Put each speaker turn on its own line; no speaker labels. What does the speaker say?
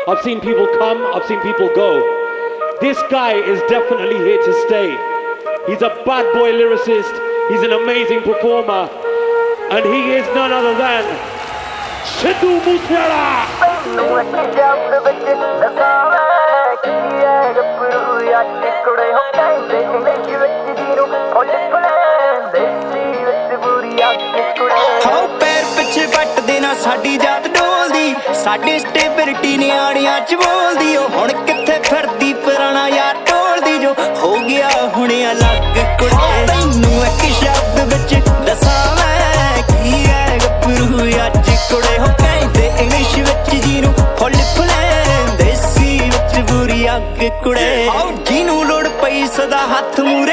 I've seen people come, I've seen people go. This guy is definitely here to stay. He's a bad boy lyricist, he's an amazing performer, and he is none other than Sidhu Moosewala.
ਸਾਡੀ ਜਾਤ ਡੋਲਦੀ ਸਾਡੀ stability ਨਿਆਣਿਆਂ ਚ ਬੋਲਦੀ ਉਹ ਹੁਣ ਕਿੱਥੇ ਫਿਰਦੀ ਪੁਰਾਣਾ ਯਾਰ ਢੋਲਦੀ ਜੋ ਹੋ ਗਿਆ ਹੁਣ ਅਲੱਗ ਕੁੜੇ ਤੈਨੂੰ ਇੱਕ ਸ਼ਬਦ ਵਿੱਚ ਦੱਸਾਂ ਮੈਂ ਕੀ ਹੈ ਗੱਭਰੂ ਅੱਜ ਕੁੜੇ ਹੋ ਕਹਿੰਦੇ ਇੰਗਲਿਸ਼ ਵਿੱਚ ਜਿਹਨੂੰ ਫੁੱਲ ਫੁੱਲੇ ਦੇਸੀ ਵਿੱਚ ਬੁਰੀ ਅੱਗ ਕੁੜੇ ਆਓ ਜਿਹਨੂੰ ਲੋੜ ਪਈ ਸਦਾ ਹੱਥ ਮੂਰੇ